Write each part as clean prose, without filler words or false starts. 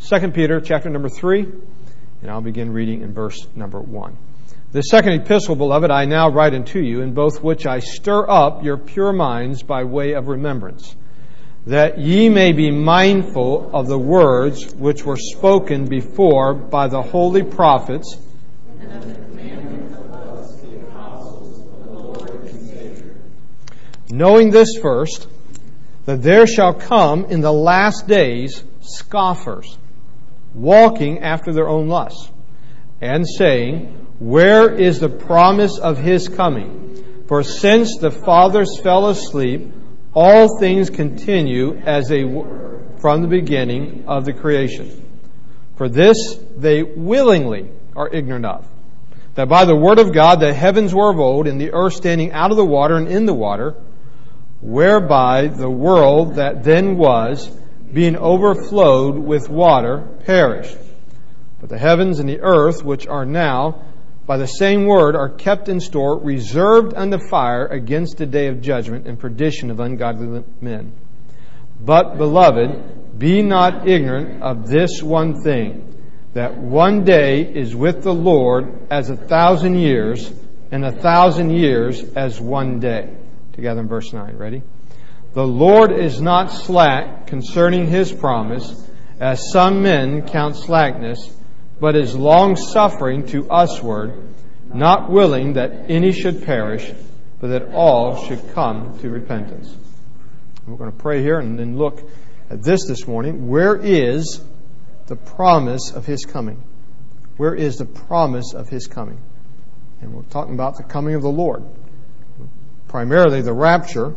2 Peter chapter number 3, and I'll begin reading in verse number 1. The second epistle, beloved, I now write unto you, in both which I stir up your pure minds by way of remembrance, that ye may be mindful of the words which were spoken before by the holy prophets, knowing this first, that there shall come in the last days scoffers, walking after their own lusts, and saying, where is the promise of his coming? For since the fathers fell asleep, all things continue as they were from the beginning of the creation. For this they willingly are ignorant of, that by the word of God the heavens were of old, and the earth standing out of the water and in the water, whereby the world that then was, being overflowed with water, perished. But the heavens and the earth, which are now, by the same word, are kept in store, reserved unto fire against the day of judgment and perdition of ungodly men. But, beloved, be not ignorant of this one thing, that one day is with the Lord as 1,000 years, and 1,000 years as one day. Together in verse 9. Ready? The Lord is not slack concerning His promise, as some men count slackness, but is long-suffering to usward, not willing that any should perish, but that all should come to repentance. We're going to pray here and then look at this morning. Where is the promise of His coming? Where is the promise of His coming? And we're talking about the coming of the Lord. Primarily the rapture,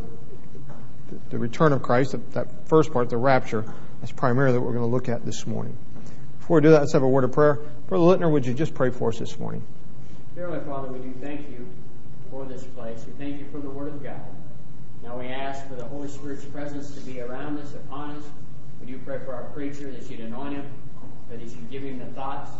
the return of Christ, that first part, the rapture, that's primarily what we're going to look at this morning. Before we do that, let's have a word of prayer. Brother Littner, would you just pray for us this morning? Dear Heavenly Father, we do thank you for this place. We thank you for the Word of God. Now we ask for the Holy Spirit's presence to be around us, upon us. We do pray for our preacher, that you'd anoint him, that you'd give him the thoughts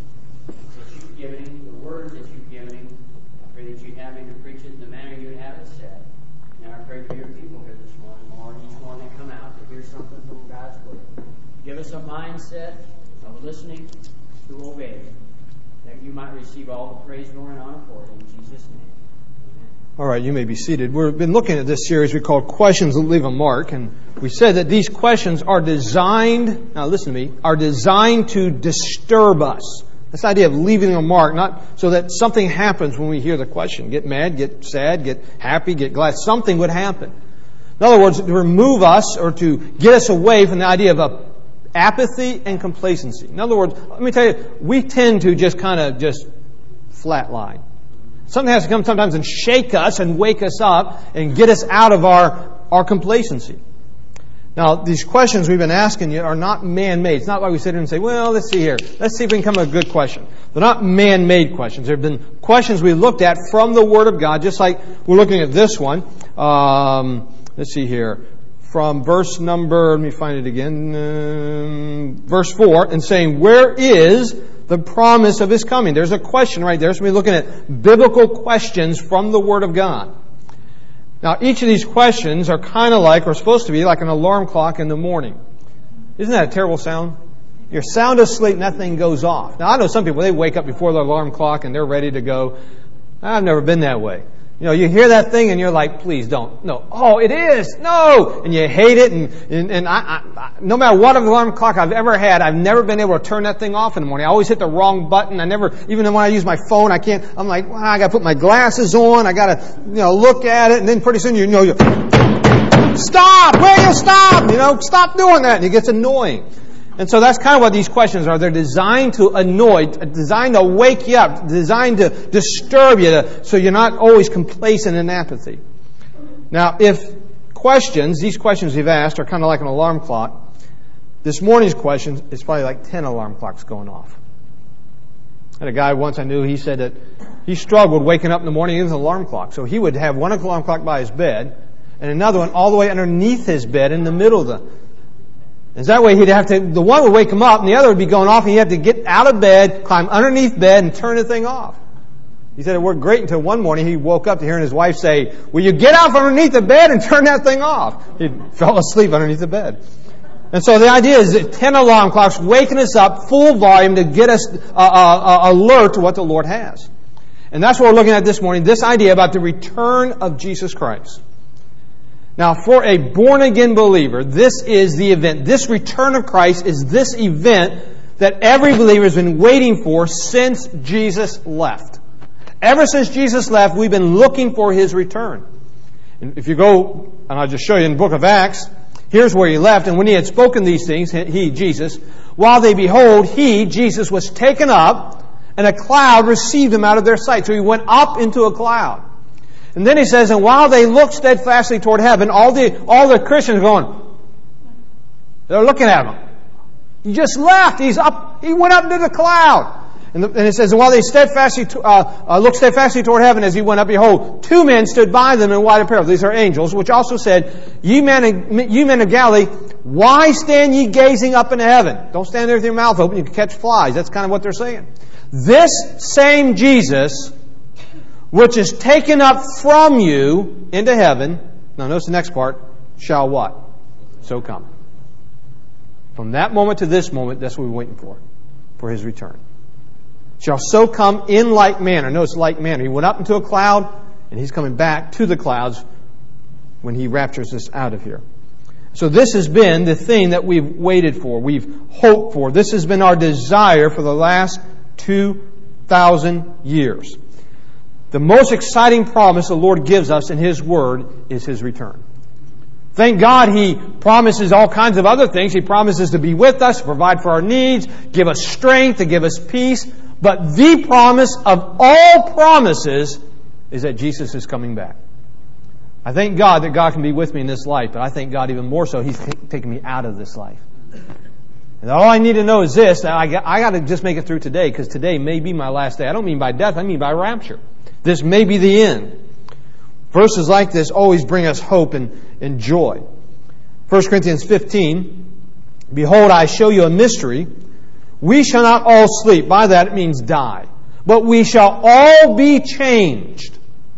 that you've given him, the words that you've given him. I pray that you'd have him to preach it in the manner you'd have it said. Now I pray for your people here this morning, Lord, each one that come out to hear something from God's Word. Give us a mindset of listening to obey, that you might receive all the praise, glory, and honor for it in Jesus' name. All right, you may be seated. We've been looking at this series we call Questions That Leave a Mark, and we said that these questions are designed, now listen to me, are designed to disturb us. This idea of leaving a mark, not so that something happens when we hear the question. Get mad, get sad, get happy, get glad. Something would happen. In other words, to remove us or to get us away from the idea of apathy and complacency. In other words, let me tell you, we tend to just flatline. Something has to come sometimes and shake us and wake us up and get us out of our complacency. Now, these questions we've been asking you are not man-made. It's not like we sit here and say, well, let's see here. Let's see if we can come up with a good question. They're not man-made questions. There have been questions we looked at from the Word of God, just like we're looking at this one. Let's see here. From verse number, let me find it again, verse 4, and saying, where is the promise of His coming? There's a question right there. So we're looking at biblical questions from the Word of God. Now, each of these questions are kind of like, or supposed to be like an alarm clock in the morning. Isn't that a terrible sound? You're sound asleep and that thing goes off. Now, I know some people, they wake up before the alarm clock and they're ready to go. I've never been that way. You know, you hear that thing and you're like, please don't. No. Oh, it is. No. And you hate it. And I, no matter what alarm clock I've ever had, I've never been able to turn that thing off in the morning. I always hit the wrong button. I never, even when I use my phone, I can't. I'm like, well, I got to put my glasses on. I got to, look at it. And then pretty soon you stop. Will you stop? Stop doing that. And it gets annoying. And so that's kind of what these questions are. They're designed to annoy, designed to wake you up, designed to disturb you, so you're not always complacent in apathy. Now, if these questions we've asked are kind of like an alarm clock, this morning's question is probably like 10 alarm clocks going off. I had a guy once I knew, he said that he struggled waking up in the morning with an alarm clock. So he would have one alarm clock by his bed and another one all the way underneath his bed in the middle of the... And that way the one would wake him up and the other would be going off and he'd have to get out of bed, climb underneath bed and turn the thing off. He said it worked great until one morning he woke up to hearing his wife say, will you get out from underneath the bed and turn that thing off? He fell asleep underneath the bed. And so the idea is that 10 alarm clocks waking us up full volume to get us alert to what the Lord has. And that's what we're looking at this morning, this idea about the return of Jesus Christ. Now, for a born-again believer, this is the event. This return of Christ is this event that every believer has been waiting for since Jesus left. Ever since Jesus left, we've been looking for His return. And if you go, and I'll just show you in the book of Acts, here's where He left. And when He had spoken these things, He, Jesus, while they behold, He, Jesus, was taken up, and a cloud received Him out of their sight. So He went up into a cloud. And then He says, and while they looked steadfastly toward heaven, all the Christians going, they're looking at Him. He just left. He's up. He went up into the cloud. And it says, and while they looked steadfastly toward heaven as He went up, behold, 2 men stood by them in white apparel. These are angels, which also said, Ye men of Galilee, why stand ye gazing up into heaven? Don't stand there with your mouth open. You can catch flies. That's kind of what they're saying. This same Jesus, which is taken up from you into heaven, now notice the next part, shall what? So come. From that moment to this moment, that's what we're waiting for His return. Shall so come in like manner. Notice like manner. He went up into a cloud, and He's coming back to the clouds when He raptures us out of here. So this has been the thing that we've waited for, we've hoped for. This has been our desire for the last 2,000 years. The most exciting promise the Lord gives us in His Word is His return. Thank God He promises all kinds of other things. He promises to be with us, to provide for our needs, give us strength, to give us peace. But the promise of all promises is that Jesus is coming back. I thank God that God can be with me in this life, but I thank God even more so He's taking me out of this life. And all I need to know is this, that I got to just make it through today, because today may be my last day. I don't mean by death, I mean by rapture. This may be the end. Verses like this always bring us hope and joy. 1 Corinthians 15, behold, I show you a mystery. We shall not all sleep. By that it means die. But we shall all be changed.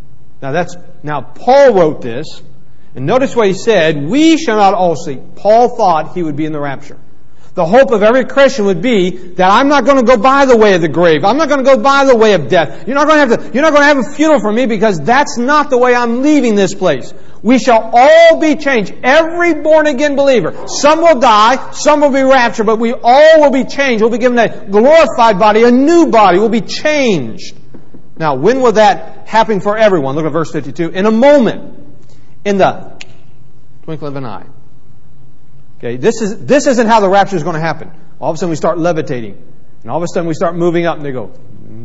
Now Paul wrote this, and notice what he said, we shall not all sleep. Paul thought he would be in the rapture. The hope of every Christian would be that I'm not going to go by the way of the grave. I'm not going to go by the way of death. You're not going to have a funeral for me, because that's not the way I'm leaving this place. We shall all be changed. Every born-again believer. Some will die, some will be raptured, but we all will be changed. We'll be given a glorified body, a new body. We'll be changed. Now, when will that happen for everyone? Look at verse 52. In a moment, in the twinkling of an eye. Okay, this isn't how the rapture is going to happen. All of a sudden we start levitating. And all of a sudden we start moving up and they go,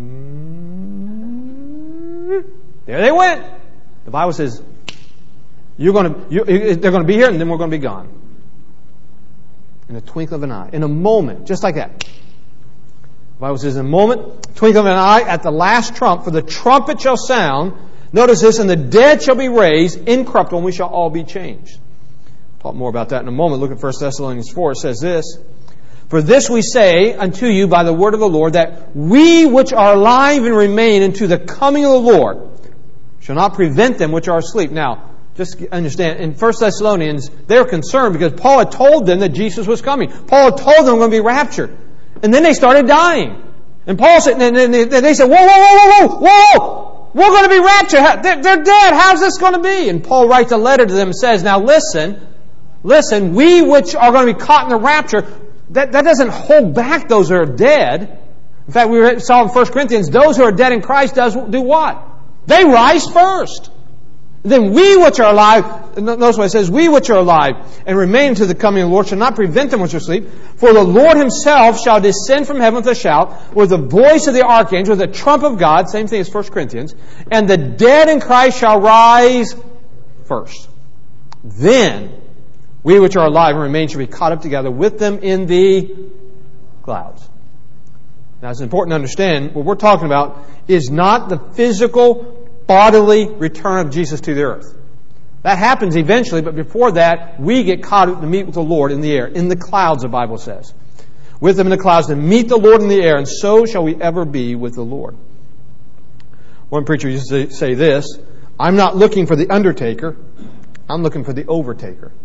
there they went. The Bible says, they're going to be here and then we're going to be gone. In the twinkling of an eye. In a moment, just like that. The Bible says, in a moment, twinkling of an eye, at the last trump, for the trumpet shall sound. Notice this, and the dead shall be raised incorruptible, and we shall all be changed. Talk more about that in a moment. Look at 1 Thessalonians 4. It says this, for this we say unto you by the word of the Lord, that we which are alive and remain unto the coming of the Lord shall not prevent them which are asleep. Now, just understand, in 1 Thessalonians, they're concerned because Paul had told them that Jesus was coming. Paul had told them they're going to be raptured. And then they started dying. And Paul said, and they said, whoa, we're going to be raptured. They're dead. How's this going to be? And Paul writes a letter to them and says, now listen, we which are going to be caught in the rapture, that doesn't hold back those who are dead. In fact, we saw in 1 Corinthians, those who are dead in Christ do what? They rise first. Then we which are alive, notice what it says, we which are alive and remain to the coming of the Lord shall not prevent them which are asleep. For the Lord Himself shall descend from heaven with a shout, with the voice of the archangel, with the trump of God, same thing as 1 Corinthians, and the dead in Christ shall rise first. Then we which are alive and remain shall be caught up together with them in the clouds. Now it's important to understand, what we're talking about is not the physical bodily return of Jesus to the earth. That happens eventually, but before that, we get caught up to meet with the Lord in the air, in the clouds, the Bible says. With them in the clouds to meet the Lord in the air, and so shall we ever be with the Lord. One preacher used to say this, I'm not looking for the undertaker, I'm looking for the overtaker.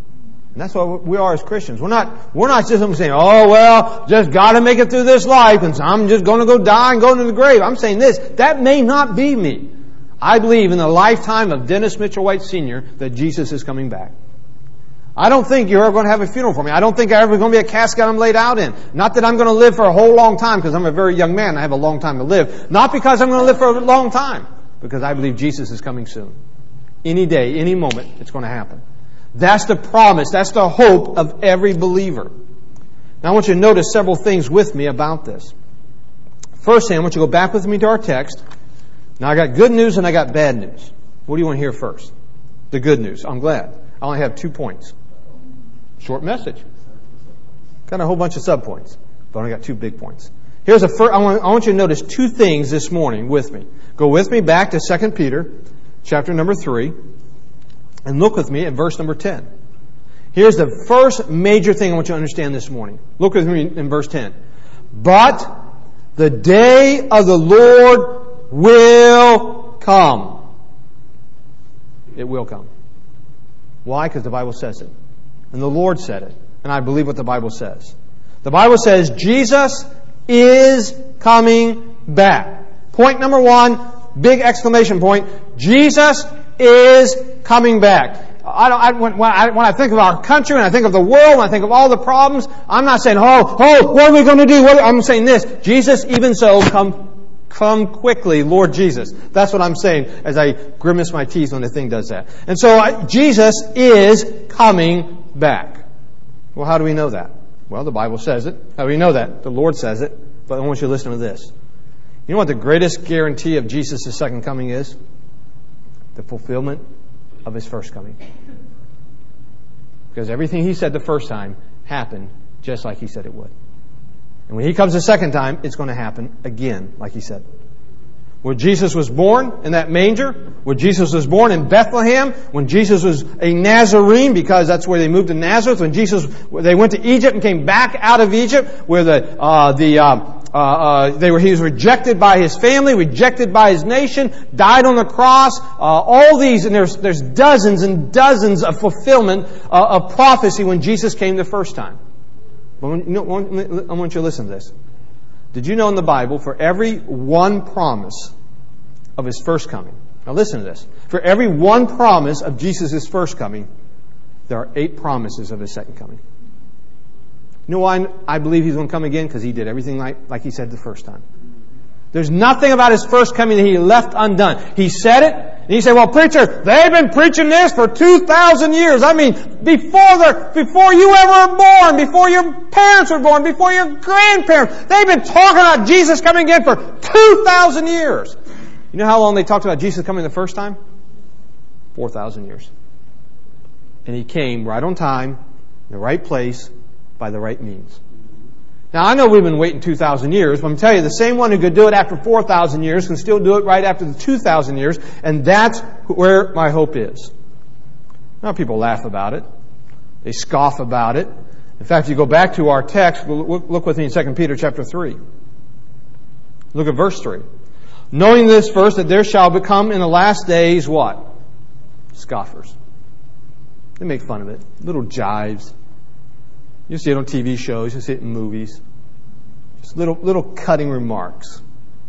And that's what we are as Christians. We're not just saying, oh, well, just got to make it through this life, and so I'm just going to go die and go into the grave. I'm saying this, that may not be me. I believe in the lifetime of Dennis Mitchell White Sr. that Jesus is coming back. I don't think you're ever going to have a funeral for me. I don't think there's ever going to be a casket I'm laid out in. Not that I'm going to live for a whole long time, because I'm a very young man. I have a long time to live. Not because I'm going to live for a long time, because I believe Jesus is coming soon. Any day, any moment, it's going to happen. That's the promise. That's the hope of every believer. Now I want you to notice several things with me about this. First, I want you to go back with me to our text. Now I got good news and I got bad news. What do you want to hear first? The good news. I'm glad. I only have 2 points. Short message. Got a whole bunch of subpoints, but I only got 2 big points. Here's I want you to notice 2 things this morning with me. Go with me back to 2 Peter, chapter number 3. And look with me at verse number 10. Here's the first major thing I want you to understand this morning. Look with me in verse 10. But the day of the Lord will come. It will come. Why? Because the Bible says it. And the Lord said it. And I believe what the Bible says. The Bible says Jesus is coming back. Point number 1, big exclamation point. Jesus is coming back. When I think of our country, when I think of the world, when I think of all the problems, I'm not saying, what are we going to do? I'm saying this, Jesus, even so, come quickly, Lord Jesus. That's what I'm saying as I grimace my teeth when the thing does that. And so Jesus is coming back. Well, how do we know that? Well, the Bible says it. How do we know that? The Lord says it. But I want you to listen to this. You know what the greatest guarantee of Jesus' second coming is? The fulfillment of His first coming. Because everything He said the first time happened just like He said it would. And when He comes the second time, it's going to happen again like He said. Where Jesus was born in that manger, where Jesus was born in Bethlehem, when Jesus was a Nazarene, because that's where they moved to Nazareth, when they went to Egypt and came back out of Egypt, where he was rejected by his family, rejected by his nation, died on the cross. All these, and there's dozens and dozens of fulfillment of prophecy when Jesus came the first time. But I want you to listen to this. Did you know in the Bible, for every one promise of His first coming, now listen to this, for every one promise of Jesus' first coming, there are 8 promises of His second coming. You know why I believe He's going to come again? Because He did everything like He said the first time. There's nothing about His first coming that He left undone. He said it, and He said, well, preacher, they've been preaching this for 2,000 years. I mean, before you ever were born, before your parents were born, before your grandparents, they've been talking about Jesus coming again for 2,000 years. You know how long they talked about Jesus coming the first time? 4,000 years. And He came right on time, in the right place, by the right means. Now, I know we've been waiting 2,000 years, but I'm telling you, the same one who could do it after 4,000 years can still do it right after the 2,000 years, and that's where my hope is. Now, people laugh about it. They scoff about it. In fact, if you go back to our text, look with me in 2 Peter chapter 3. Look at verse 3. Knowing this first, that there shall become in the last days what? Scoffers. They make fun of it. Little jives. You see it on TV shows. You see it in movies. Just little cutting remarks.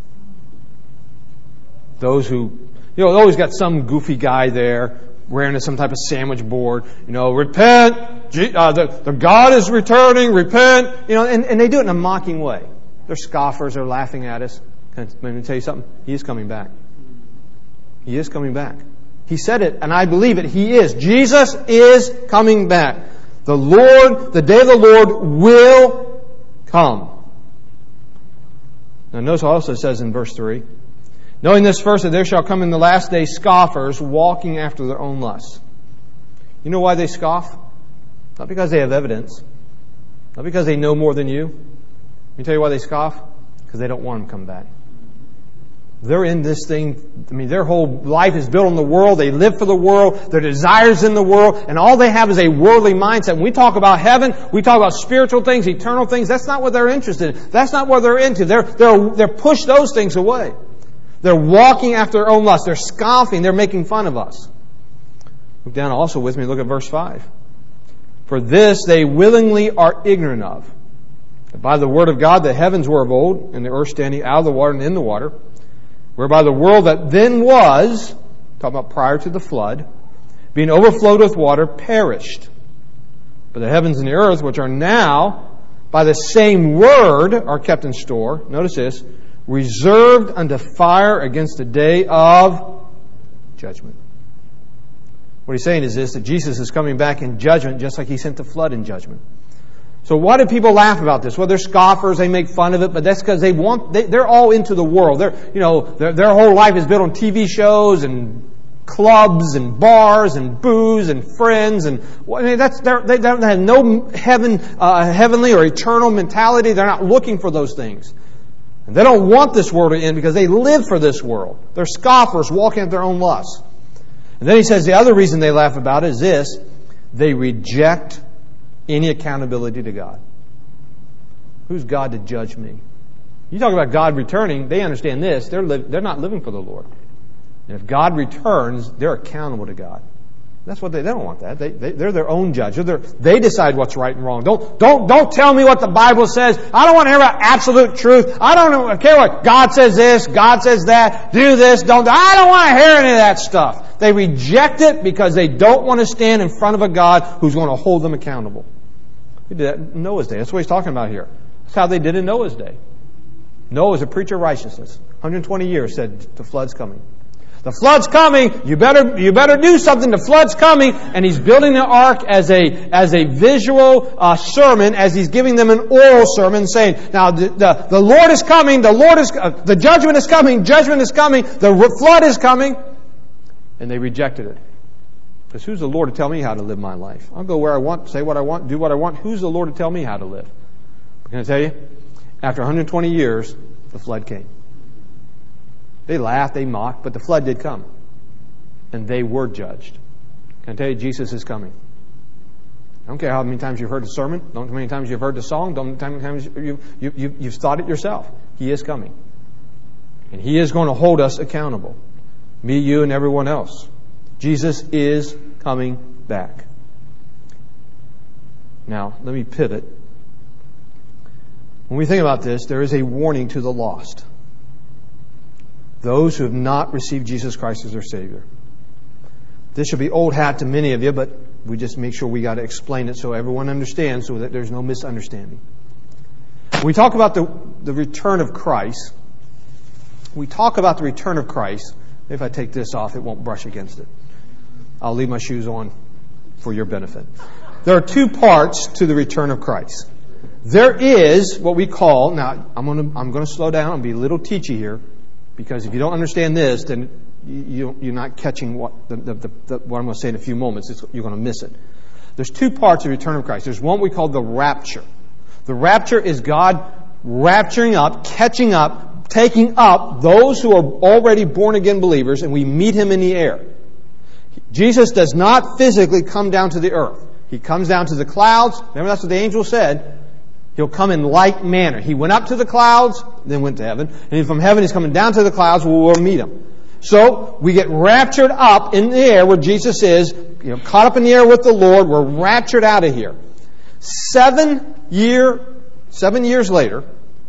Those who, always got some goofy guy there wearing some type of sandwich board. Repent. The God is returning. Repent. And they do it in a mocking way. They're scoffers. They're laughing at us. Can I tell you something? He is coming back. He is coming back. He said it, and I believe it. He is. Jesus is coming back. The day of the Lord will come. Now notice what also it says in verse 3. Knowing this first, that there shall come in the last day scoffers walking after their own lusts. You know why they scoff? Not because they have evidence. Not because they know more than you. Let me tell you why they scoff. Because they don't want Him to come back. They're in this thing, their whole life is built on the world. They live for the world. Their desires in the world. And all they have is a worldly mindset. When we talk about heaven, we talk about spiritual things, eternal things. That's not what they're interested in. That's not what they're into. They're pushed those things away. They're walking after their own lust. They're scoffing. They're making fun of us. Look down also with me. Look at verse 5. For this they willingly are ignorant of. That by the word of God the heavens were of old, and the earth standing out of the water and in the water, whereby the world that then was, talking about prior to the flood, being overflowed with water, perished. But the heavens and the earth, which are now, by the same word, are kept in store. Notice this. Reserved unto fire against the day of judgment. What he's saying is this, that Jesus is coming back in judgment just like He sent the flood in judgment. So why do people laugh about this? Well, they're scoffers, they make fun of it, but that's because they're all into the world. Their whole life is built on TV shows and clubs and bars and booze and friends, and they have no heavenly or eternal mentality. They're not looking for those things. And they don't want this world to end because they live for this world. They're scoffers walking at their own lusts. And then he says the other reason they laugh about it is this: they reject any accountability to God. Who's God to judge me? You talk about God returning, they understand this. They're not living for the Lord. And if God returns, they're accountable to God. That's what they don't want that. They're their own judge. They decide what's right and wrong. Don't tell me what the Bible says. I don't want to hear about absolute truth. I don't care what God says this, God says that, do this, don't. I don't want to hear any of that stuff. They reject it because they don't want to stand in front of a God who's going to hold them accountable. They did that in Noah's day. That's what he's talking about here. That's how they did in Noah's day. Noah was a preacher of righteousness. 120 years said the flood's coming. The flood's coming. You better do something. The flood's coming. And he's building the ark as a visual sermon, as he's giving them an oral sermon, saying, "Now the Lord is coming. The judgment is coming. Judgment is coming. The flood is coming." And they rejected it. Because who's the Lord to tell me how to live my life? I'll go where I want, say what I want, do what I want. Who's the Lord to tell me how to live? Can I tell you? After 120 years, the flood came. They laughed, they mocked, but the flood did come. And they were judged. Can I tell you, Jesus is coming. I don't care how many times you've heard the sermon, don't how many times you've heard the song, don't how many times you've thought it yourself. He is coming. And He is going to hold us accountable. Me, you, and everyone else. Jesus is coming back. Now, let me pivot. When we think about this, there is a warning to the lost. Those who have not received Jesus Christ as their Savior. This should be old hat to many of you, but we just make sure we got to explain it so everyone understands, so that there's no misunderstanding. When we talk about the return of Christ, if I take this off, it won't brush against it. I'll leave my shoes on for your benefit. There are two parts to the return of Christ. There is what we call, now I'm going to slow down and be a little teachy here, because if you don't understand this, then you're not catching what I'm going to say in a few moments. You're going to miss it. There's two parts of the return of Christ. There's one we call the rapture. The rapture is God rapturing up, catching up, taking up those who are already born again believers, and we meet Him in the air. Jesus does not physically come down to the earth. He comes down to the clouds. Remember, that's what the angel said. He'll come in like manner. He went up to the clouds, then went to heaven. And from heaven, He's coming down to the clouds where we'll meet Him. So, we get raptured up in the air where Jesus is, caught up in the air with the Lord. We're raptured out of here. 7 years later,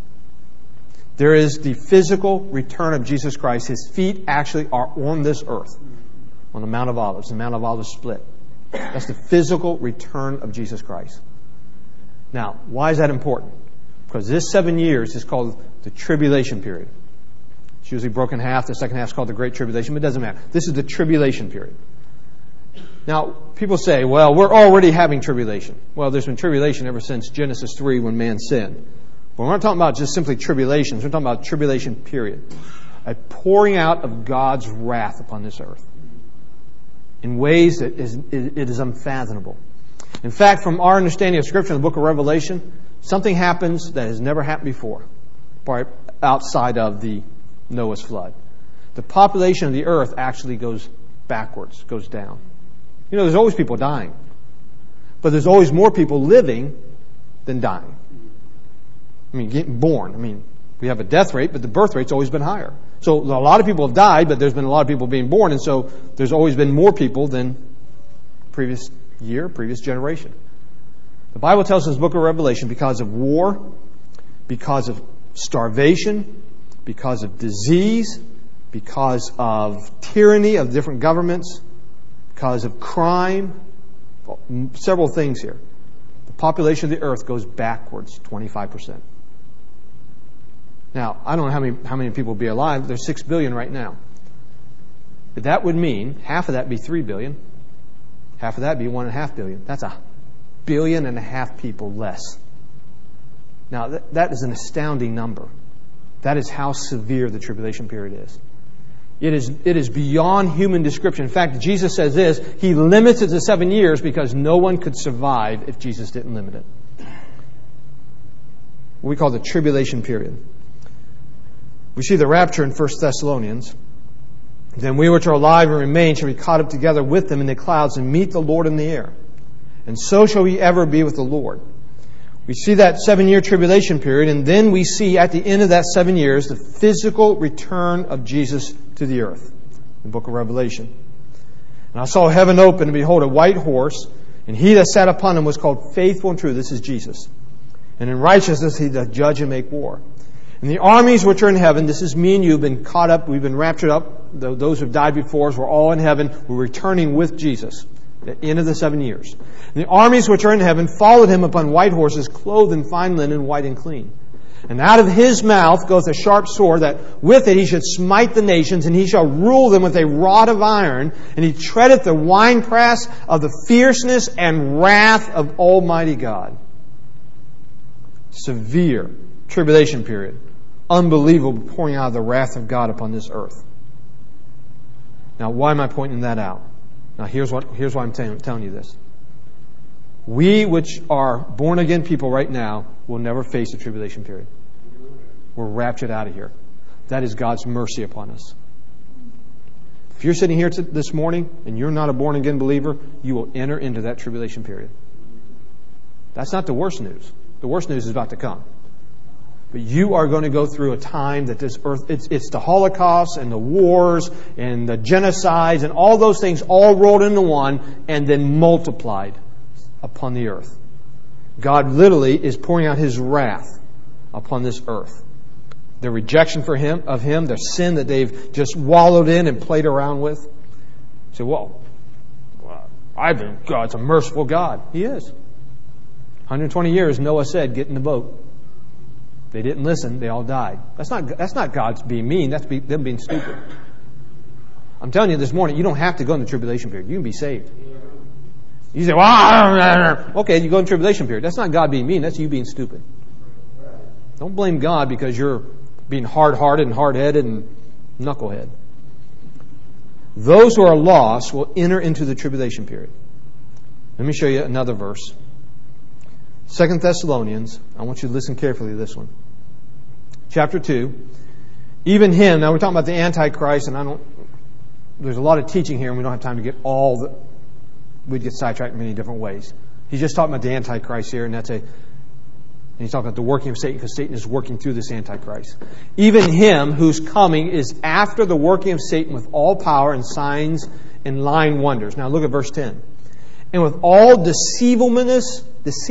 there is the physical return of Jesus Christ. His feet actually are on this earth, on the Mount of Olives. The Mount of Olives split. That's the physical return of Jesus Christ. Now, why is that important? Because this 7 years is called the tribulation period. It's usually broken in half. The second half is called the Great Tribulation, but it doesn't matter. This is the tribulation period. Now, people say, well, we're already having tribulation. Well, there's been tribulation ever since Genesis 3 when man sinned. But we're not talking about just simply tribulations. We're talking about tribulation period. A pouring out of God's wrath upon this earth in ways that it is unfathomable. In fact, from our understanding of Scripture in the book of Revelation, something happens that has never happened before, outside of the Noah's flood. The population of the earth actually goes backwards, goes down. There's always people dying. But there's always more people living than dying. Getting born. We have a death rate, but the birth rate's always been higher. So a lot of people have died, but there's been a lot of people being born, and so there's always been more people than previous year, previous generation. The Bible tells us in the book of Revelation, because of war, because of starvation, because of disease, because of tyranny of different governments, because of crime, several things here. The population of the earth goes backwards 25%. Now, I don't know how many people will be alive. There's 6 billion right now. But that would mean half of that would be 3 billion. Half of that would be 1.5 billion. That's 1.5 billion people less. Now, that is an astounding number. That is how severe the tribulation period is. It is beyond human description. In fact, Jesus says this, He limits it to 7 years because no one could survive if Jesus didn't limit it. What we call the tribulation period. We see the rapture in 1 Thessalonians. Then we which are alive and remain shall be caught up together with them in the clouds and meet the Lord in the air. And so shall we ever be with the Lord. We see that 7-year tribulation period, and then we see at the end of that 7 years the physical return of Jesus to the earth. The book of Revelation. And I saw heaven open, and behold, a white horse, and he that sat upon him was called Faithful and True. This is Jesus. And in righteousness he doth judge and make war. And the armies which are in heaven, this is me and you, have been caught up, we've been raptured up. Those who have died before us, we're all in heaven. We're returning with Jesus at the end of the 7 years. And the armies which are in heaven followed him upon white horses, clothed in fine linen, white and clean. And out of his mouth goeth a sharp sword, that with it he should smite the nations, and he shall rule them with a rod of iron, and he treadeth the winepress of the fierceness and wrath of Almighty God. Severe tribulation period. Unbelievable pouring out of the wrath of God upon this earth. Now, why am I pointing that out? Now, here's why I'm telling you this. We, which are born-again people right now, will never face the tribulation period. We're raptured out of here. That is God's mercy upon us. If you're sitting here this morning and you're not a born-again believer, you will enter into that tribulation period. That's not the worst news. The worst news is about to come. But you are going to go through a time that this earth, it's the Holocaust and the wars and the genocides and all those things all rolled into one and then multiplied upon the earth. God literally is pouring out His wrath upon this earth. Their rejection of Him, their sin that they've just wallowed in and played around with. You say, well, I think God's a merciful God. He is. 120 years, Noah said, get in the boat. They didn't listen. They all died. That's not God's being mean. That's them being stupid. I'm telling you this morning, you don't have to go in the tribulation period. You can be saved. You say, well, okay, you go in the tribulation period. That's not God being mean. That's you being stupid. Don't blame God because you're being hard-hearted and hard-headed and knucklehead. Those who are lost will enter into the tribulation period. Let me show you another verse. 2 Thessalonians. I want you to listen carefully to this one. Chapter 2. Even him, now we're talking about the Antichrist, and there's a lot of teaching here, and we don't have time to get we'd get sidetracked in many different ways. He's just talking about the Antichrist here, and he's talking about the working of Satan, because Satan is working through this Antichrist. Even him whose coming is after the working of Satan with all power and signs and lying wonders. Now look at verse 10. And with all deceivableness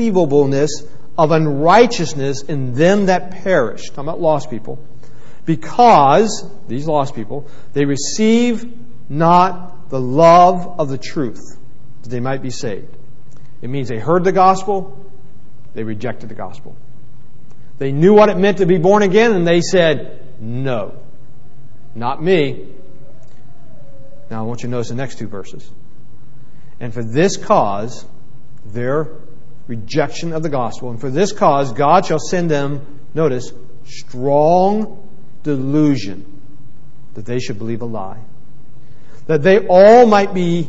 of unrighteousness in them that perish. Talking about lost people. Because, these lost people, they receive not the love of the truth, that they might be saved. It means they heard the gospel, they rejected the gospel. They knew what it meant to be born again, and they said, no, not me. Now I want you to notice the next two verses. And for this cause, their rejection of the gospel, and for this cause God shall send them, notice, strong delusion, that they should believe a lie, that they all might be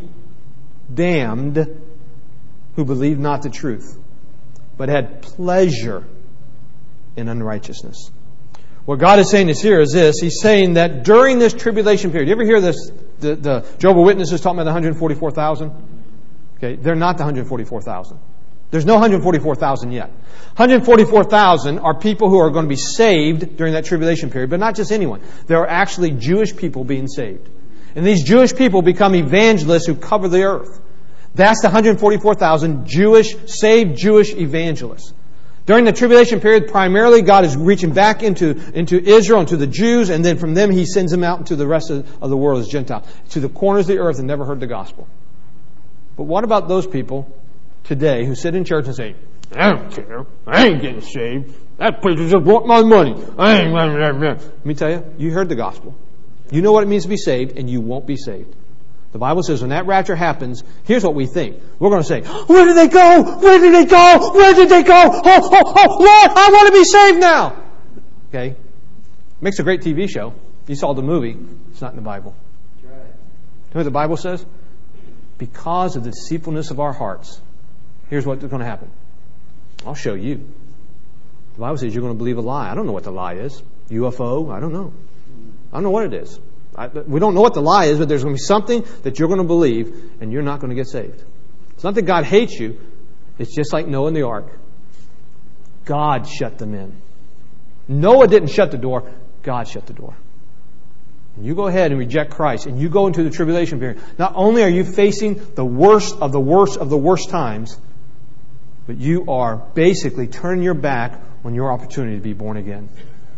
damned who believed not the truth, but had pleasure in unrighteousness. What God is saying here is this. He's saying that during this tribulation period, you ever hear this? The Jehovah's Witnesses talking about the 144,000? Okay, they're not the 144,000. There's no 144,000 yet. 144,000 are people who are going to be saved during that tribulation period, but not just anyone. There are actually Jewish people being saved. And these Jewish people become evangelists who cover the earth. That's the 144,000 saved Jewish evangelists. During the tribulation period, primarily God is reaching back into Israel and to the Jews, and then from them He sends them out into the rest of the world as Gentiles, to the corners of the earth and never heard the gospel. But what about those people today who sit in church and say, I don't care, I ain't getting saved, that preacher just want my money. Let me tell you, you heard the gospel. You know what it means to be saved, and you won't be saved. The Bible says when that rapture happens, here's what we think. We're going to say, where did they go? Where did they go? Where did they go? Oh, Lord, I want to be saved now. Okay? Makes a great TV show. You saw the movie. It's not in the Bible. That's right. You know what the Bible says? Because of the deceitfulness of our hearts, here's what's going to happen. I'll show you. The Bible says you're going to believe a lie. I don't know what the lie is. UFO? I don't know. I don't know what it is. We don't know what the lie is, but there's going to be something that you're going to believe, and you're not going to get saved. It's not that God hates you. It's just like Noah and the ark. God shut them in. Noah didn't shut the door. God shut the door. And you go ahead and reject Christ, and you go into the tribulation period. Not only are you facing the worst of the worst of the worst times, but you are basically turning your back on your opportunity to be born again.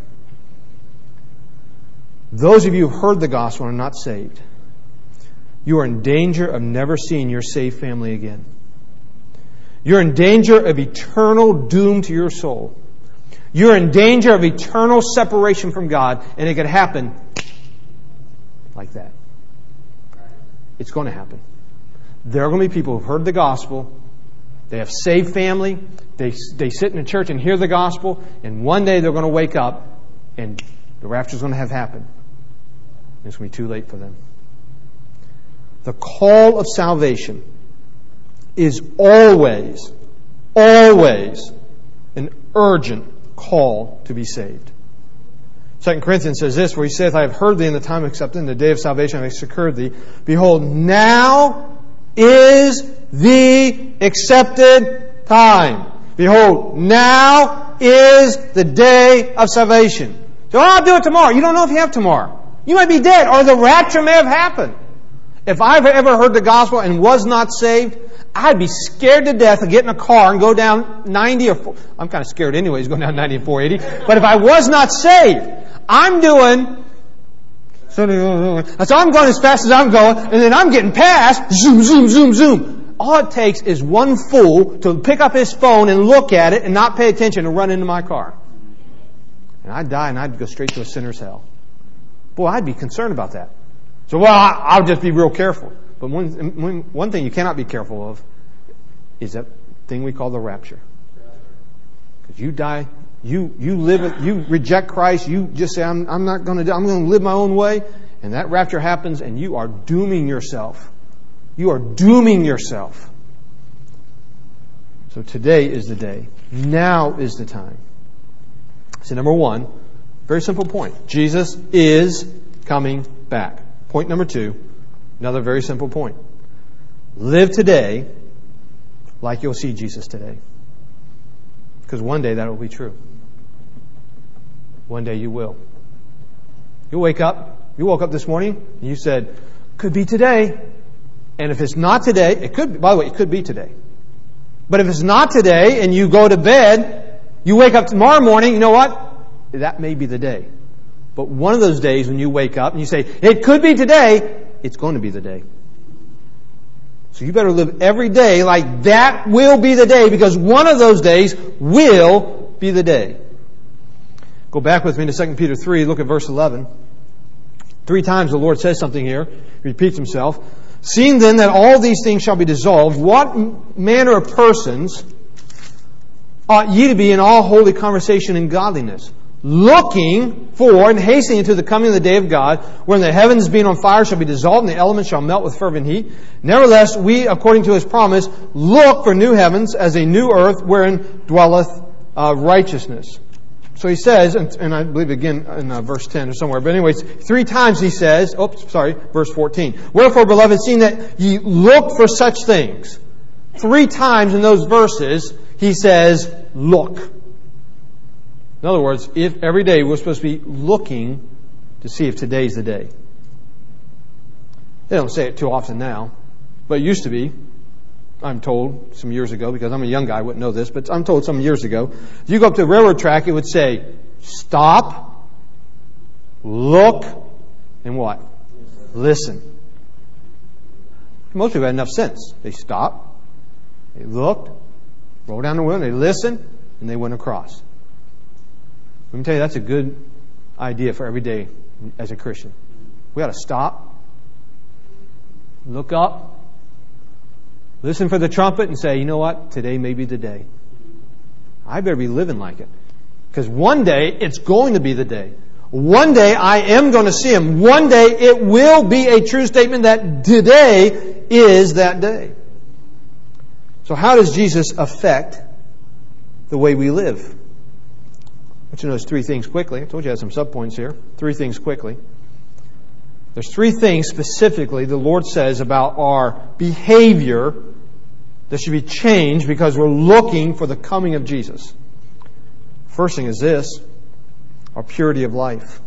Those of you who heard the gospel and are not saved, you are in danger of never seeing your saved family again. You're in danger of eternal doom to your soul. You're in danger of eternal separation from God, and it could happen like that. It's going to happen. There are going to be people who've heard the gospel, they have saved family, they sit in a church and hear the gospel, and one day they're going to wake up and the rapture's going to have happened. It's going to be too late for them. The call of salvation is always an urgent call to be saved. 2 Corinthians says this, where he saith, I have heard thee in the time of acceptance, in the day of salvation I have secured thee. Behold, now is the accepted time. Behold, now is the day of salvation. So I'll do it tomorrow. You don't know if you have tomorrow. You might be dead, or the rapture may have happened. If I've ever heard the gospel and was not saved, I'd be scared to death to get in a car and go down 90 or 4. I'm kind of scared anyways, going down 90 and 480. But if I was not saved, I'm going as fast as I'm going, and then I'm getting past, zoom, zoom, zoom, zoom. All it takes is one fool to pick up his phone and look at it and not pay attention and run into my car. And I'd die and I'd go straight to a sinner's hell. Boy, I'd be concerned about that. So, I'll just be real careful. But one thing you cannot be careful of is that thing we call the rapture. Because you die, you reject Christ, you just say, I'm going to live my own way, and that rapture happens, and you are dooming yourself. You are dooming yourself. So today is the day. Now is the time. So number one, very simple point. Jesus is coming back. Point number two, another very simple point. Live today like you'll see Jesus today. Because one day that will be true. One day you will. You woke up this morning and you said, could be today. And if it's not today, it could be today. But if it's not today and you go to bed, you wake up tomorrow morning, you know what? That may be the day. But one of those days when you wake up and you say, it could be today, it's going to be the day. So you better live every day like that will be the day, because one of those days will be the day. Go back with me to 2 Peter 3, look at verse 11. 3 times the Lord says something here, he repeats himself. Seeing then that all these things shall be dissolved, what manner of persons ought ye to be in all holy conversation and godliness, looking for and hastening into the coming of the day of God, wherein the heavens being on fire shall be dissolved, and the elements shall melt with fervent heat. Nevertheless, we, according to His promise, look for new heavens as a new earth, wherein dwelleth righteousness. So he says, and I believe again in verse 10 or somewhere, but anyways, 3 times he says, verse 14. Wherefore, beloved, seeing that ye look for such things. 3 times in those verses, he says, look. In other words, if every day we're supposed to be looking to see if today's the day. They don't say it too often now, but it used to be. I'm told some years ago, because I'm a young guy, I wouldn't know this, but I'm told some years ago, if you go up to the railroad track, it would say, stop, look, and what? Listen. Most people had enough sense. They stopped, they looked, rolled down the window, they listened, and they went across. Let me tell you, that's a good idea for every day as a Christian. We ought to stop, look up, listen for the trumpet, and say, you know what? Today may be the day. I better be living like it. Because one day, it's going to be the day. One day, I am going to see Him. One day, it will be a true statement that today is that day. So how does Jesus affect the way we live? I want you to notice three things quickly. I told you I had some subpoints here. Three things quickly. There's three things specifically the Lord says about our behavior that should be changed because we're looking for the coming of Jesus. First thing is this, our purity of life.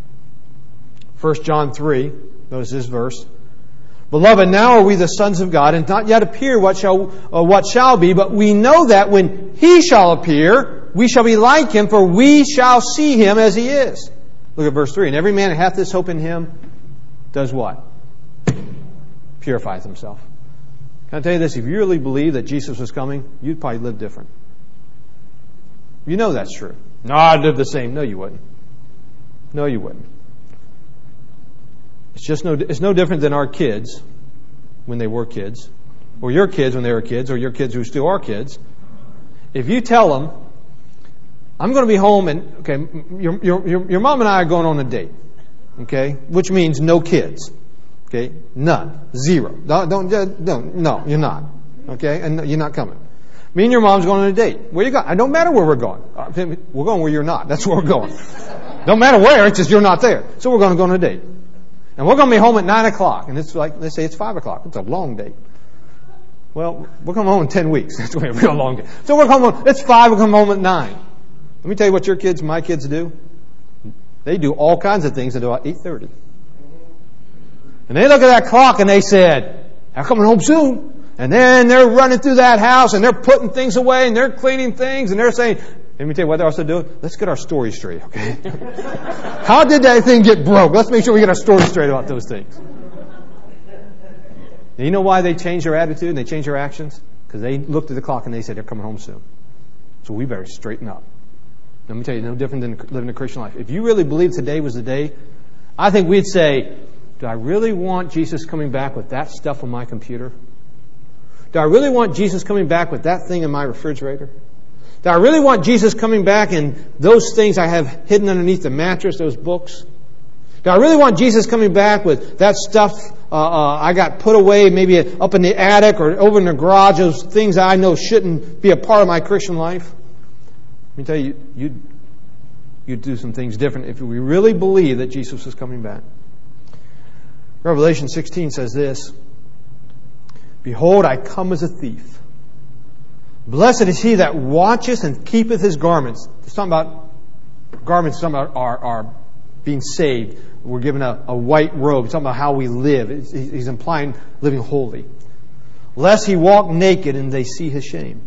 1 John 3, notice this verse. Beloved, now are we the sons of God, and not yet appear what shall be, but we know that when He shall appear, we shall be like Him, for we shall see Him as He is. Look at verse 3. And every man that hath this hope in Him does what? Purifies himself. Can I tell you this? If you really believe that Jesus was coming, you'd probably live different. You know that's true. No, I'd live the same. No, you wouldn't. No, you wouldn't. It's no different than our kids when they were kids, or your kids when they were kids, or your kids who still are kids. If you tell them, I'm going to be home and, okay, your mom and I are going on a date, okay, which means no kids, okay, none, zero. No, you're not, okay, and you're not coming. Me and your mom's going on a date. Where you going? It don't matter where we're going. We're going where you're not. That's where we're going. Don't matter where, it's just you're not there. So we're going to go on a date. And we're going to be home at 9 o'clock. And it's like, they say it's 5 o'clock. It's a long date. Well, we're coming home in 10 weeks. That's going to be a real long date. So we're coming home, it's 5, we're coming home at 9. Let me tell you what your kids, my kids do. They do all kinds of things until 8:30. And they look at that clock and they said, I'm coming home soon. And then they're running through that house and they're putting things away and they're cleaning things and they're saying, let me tell you what they're also doing. Let's get our story straight, okay? How did that thing get broke? Let's make sure we get our story straight about those things. And you know why they changed their attitude and they changed their actions? Because they looked at the clock and they said, they're coming home soon. So we better straighten up. Let me tell you, no different than living a Christian life. If you really believe today was the day, I think we'd say, do I really want Jesus coming back with that stuff on my computer? Do I really want Jesus coming back with that thing in my refrigerator? Do I really want Jesus coming back and those things I have hidden underneath the mattress, those books? Do I really want Jesus coming back with that stuff I got put away maybe up in the attic or over in the garage, those things I know shouldn't be a part of my Christian life? Let me tell you, you'd do some things different if we really believe that Jesus is coming back. Revelation 16 says this, Behold, I come as a thief. Blessed is he that watcheth and keepeth his garments. It's talking about garments, it's talking about our being saved. We're given a white robe. It's talking about how we live. He's implying living holy. Lest he walk naked and they see his shame.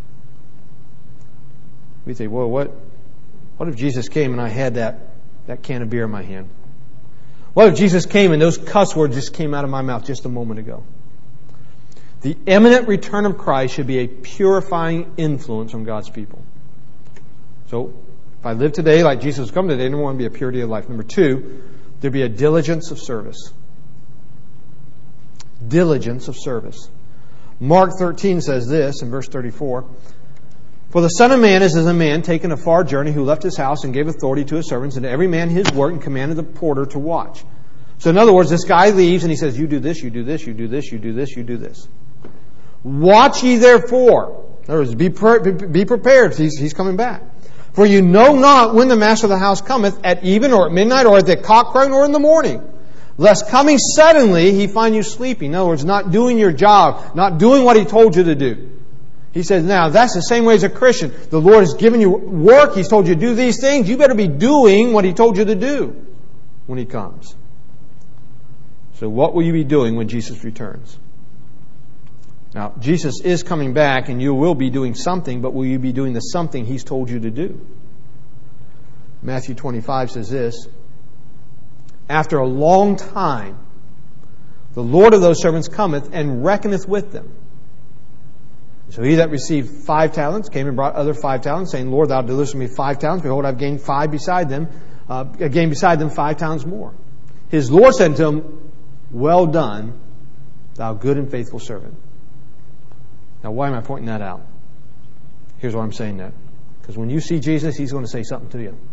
We say, well, what if Jesus came and I had that can of beer in my hand? What if Jesus came and those cuss words just came out of my mouth just a moment ago? The imminent return of Christ should be a purifying influence on God's people. So, if I live today like Jesus has come today, number one, be a purity of life. Number two, there'd be a diligence of service. Diligence of service. Mark 13 says this in verse 34. For the Son of Man is as a man taking a far journey who left his house and gave authority to his servants and to every man his work and commanded the porter to watch. So in other words, this guy leaves and he says, you do this, you do this, you do this, you do this, you do this. Watch ye therefore. In other words, be prepared. He's coming back. For you know not when the master of the house cometh, at even or at midnight or at the cock crowing or in the morning. Lest coming suddenly he find you sleeping. In other words, not doing your job, not doing what he told you to do. He says, now that's the same way as a Christian. The Lord has given you work. He's told you to do these things. You better be doing what He told you to do when He comes. So what will you be doing when Jesus returns? Now, Jesus is coming back, and you will be doing something, but will you be doing the something He's told you to do? Matthew 25 says this, after a long time, the Lord of those servants cometh and reckoneth with them. So he that received 5 talents came and brought other 5 talents, saying, Lord, thou deliverest me 5 talents. Behold, I've gained 5 beside them. Gained beside them 5 talents more. His Lord said to him, well done, thou good and faithful servant. Now, why am I pointing that out? Here's why I'm saying that. Because when you see Jesus, He's going to say something to you.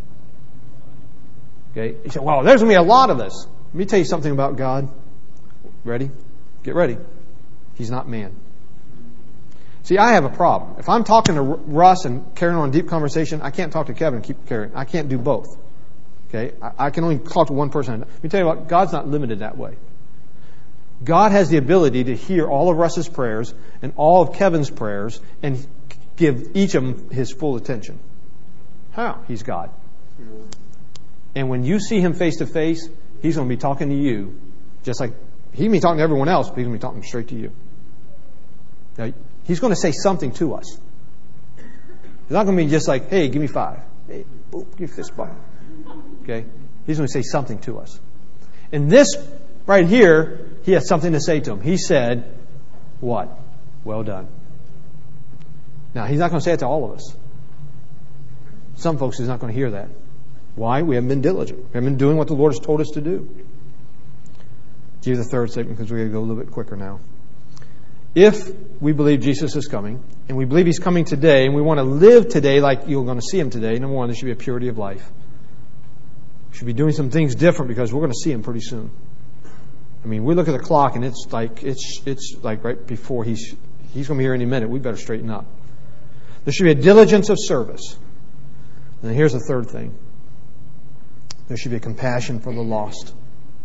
Okay? You say, well, there's going to be a lot of this. Let me tell you something about God. Ready? Get ready. He's not man. See, I have a problem. If I'm talking to Russ and carrying on a deep conversation, I can't talk to Kevin and keep carrying. I can't do both. Okay? I can only talk to one person. Let me tell you what, God's not limited that way. God has the ability to hear all of Russ's prayers and all of Kevin's prayers and give each of them His full attention. How? He's God. And when you see Him face to face, He's going to be talking to you just like He may be talking to everyone else, but He's going to be talking straight to you. Now, He's going to say something to us. It's not going to be just like, hey, give me 5. Hey, boop, give me this button. Okay? He's going to say something to us. And this right here, He has something to say to him. He said, what? Well done. Now, He's not going to say it to all of us. Some folks He's not going to hear that. Why? We haven't been diligent. We haven't been doing what the Lord has told us to do. Give the third statement because we're going to go a little bit quicker now. If we believe Jesus is coming, and we believe He's coming today, and we want to live today like you're going to see Him today, number one, there should be a purity of life. We should be doing some things different because we're going to see Him pretty soon. I mean, we look at the clock and it's like right before He's going to be here any minute. We better straighten up. There should be a diligence of service. And then here's the third thing. There should be a compassion for the lost.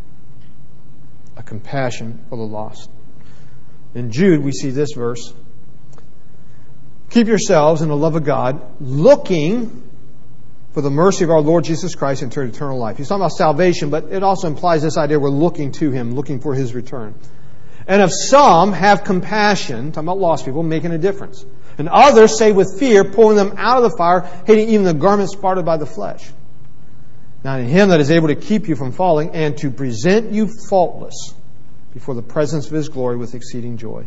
A compassion for the lost. In Jude, we see this verse. Keep yourselves in the love of God, looking for the mercy of our Lord Jesus Christ into eternal life. He's talking about salvation, but it also implies this idea we're looking to Him, looking for His return. And of some have compassion, talking about lost people, making a difference. And others say with fear, pulling them out of the fire, hating even the garment spotted by the flesh. Now in Him that is able to keep you from falling and to present you faultless before the presence of His glory with exceeding joy.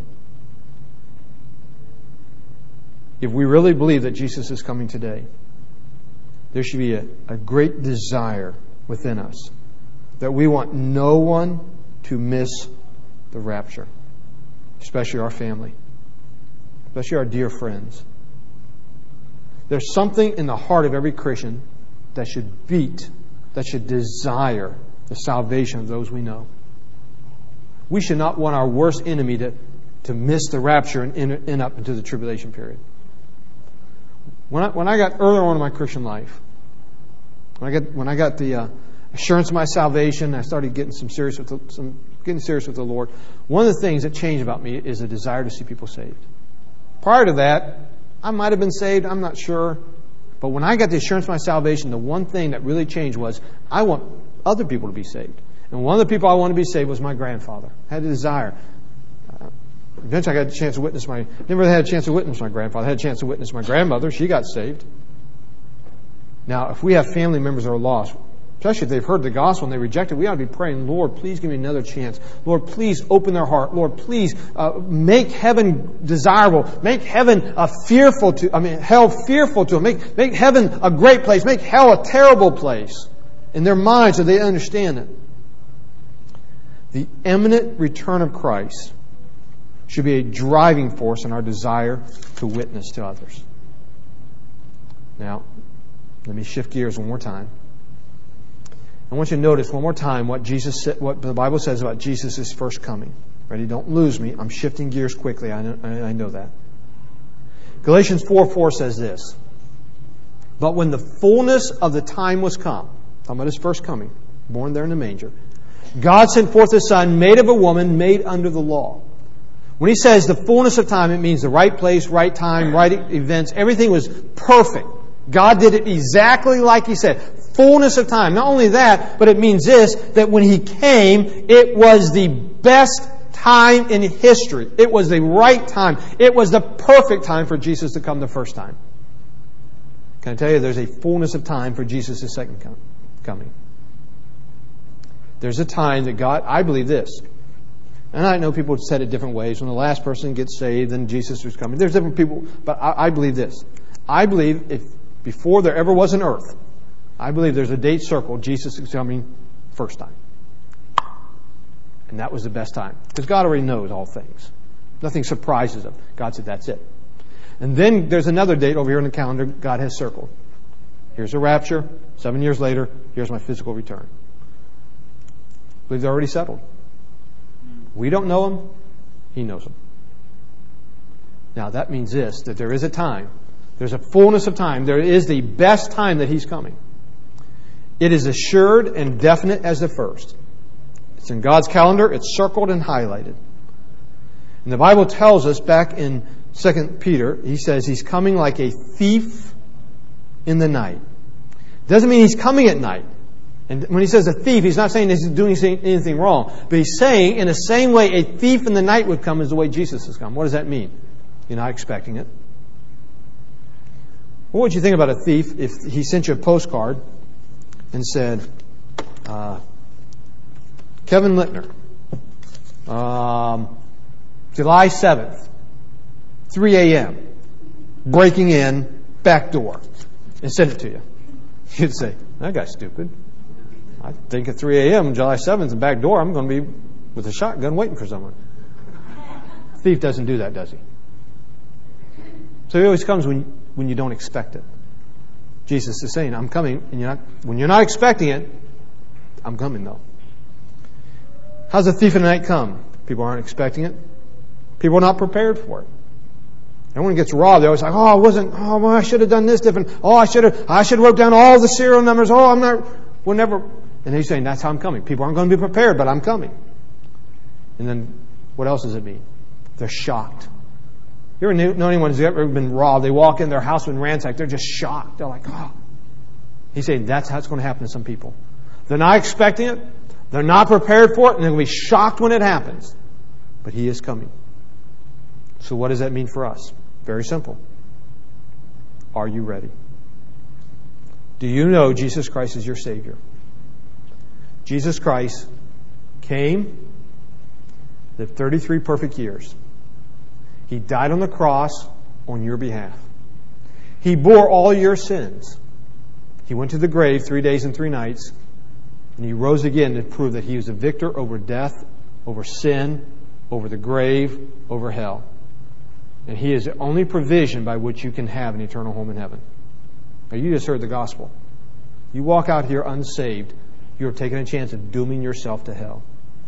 If we really believe that Jesus is coming today, there should be a great desire within us that we want no one to miss the rapture, especially our family, especially our dear friends. There's something in the heart of every Christian that should beat, that should desire the salvation of those we know. We should not want our worst enemy to miss the rapture and end up into the tribulation period. When I got earlier on in my Christian life, when I got the assurance of my salvation, I started getting serious with the Lord. One of the things that changed about me is a desire to see people saved. Prior to that, I might have been saved, I'm not sure. But when I got the assurance of my salvation, the one thing that really changed was I want other people to be saved. And one of the people I wanted to be saved was my grandfather. I had a desire. Eventually I got a chance to witness never had a chance to witness my grandfather. I had a chance to witness my grandmother. She got saved. Now, if we have family members that are lost, especially if they've heard the gospel and they reject it, we ought to be praying, Lord, please give me another chance. Lord, please open their heart. Lord, please make heaven desirable. Make heaven hell fearful to them. Make heaven a great place. Make hell a terrible place in their minds so they understand it. The imminent return of Christ should be a driving force in our desire to witness to others. Now, let me shift gears one more time. I want you to notice one more time what the Bible says about Jesus' first coming. Ready? Don't lose me. I'm shifting gears quickly. I know that. Galatians 4:4 says this. But when the fullness of the time was come, talking about His first coming, born there in the manger, God sent forth His Son, made of a woman, made under the law. When He says the fullness of time, it means the right place, right time, right events. Everything was perfect. God did it exactly like He said. Fullness of time. Not only that, but it means this, that when He came, it was the best time in history. It was the right time. It was the perfect time for Jesus to come the first time. Can I tell you, there's a fullness of time for Jesus' second coming. There's a time that God, I believe this, and I know people have said it different ways. When the last person gets saved, then Jesus is coming. There's different people, but I believe this. I believe if before there ever was an earth, I believe there's a date circled, Jesus is coming first time. And that was the best time. Because God already knows all things. Nothing surprises Him. God said, that's it. And then there's another date over here in the calendar God has circled. Here's the rapture. 7 years later, here's my physical return. I believe they're already settled. We don't know Him. He knows them. Now that means this, that there is a time. There's a fullness of time. There is the best time that He's coming. It is assured and definite as the first. It's in God's calendar. It's circled and highlighted. And the Bible tells us back in 2 Peter, he says He's coming like a thief in the night. Doesn't mean He's coming at night. And when He says a thief, He's not saying He's doing anything wrong. But He's saying in the same way a thief in the night would come as the way Jesus has come. What does that mean? You're not expecting it. What would you think about a thief if he sent you a postcard and said, Kevin Littner, July 7th, 3 a.m., breaking in, back door, and sent it to you? You'd say, that guy's stupid. I think at 3 a.m., July 7th, and back door, I'm going to be with a shotgun waiting for someone. Thief doesn't do that, does he? So he always comes when you don't expect it. Jesus is saying, I'm coming, and when you're not expecting it, I'm coming though. How's a thief in the night come? People aren't expecting it. People are not prepared for it. And when it gets robbed, they're always like, I should have done this different. I should have wrote down all the serial numbers. We'll never. And he's saying, that's how I'm coming. People aren't going to be prepared, but I'm coming. And then, what else does it mean? They're shocked. You ever know anyone who's ever been robbed? They walk in, their house been ransacked. They're just shocked. They're like, oh. He's saying that's how it's going to happen to some people. They're not expecting it. They're not prepared for it. And they're going to be shocked when it happens. But He is coming. So what does that mean for us? Very simple. Are you ready? Do you know Jesus Christ is your Savior? Jesus Christ came, lived 33 perfect years. He died on the cross on your behalf. He bore all your sins. He went to the grave 3 days and 3 nights, and He rose again to prove that He was a victor over death, over sin, over the grave, over hell. And He is the only provision by which you can have an eternal home in heaven. Now, you just heard the gospel. You walk out here unsaved, you're taking a chance of dooming yourself to hell.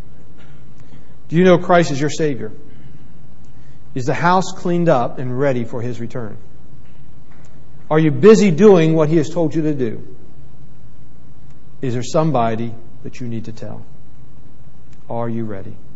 Do you know Christ is your Savior? Is the house cleaned up and ready for His return? Are you busy doing what He has told you to do? Is there somebody that you need to tell? Are you ready?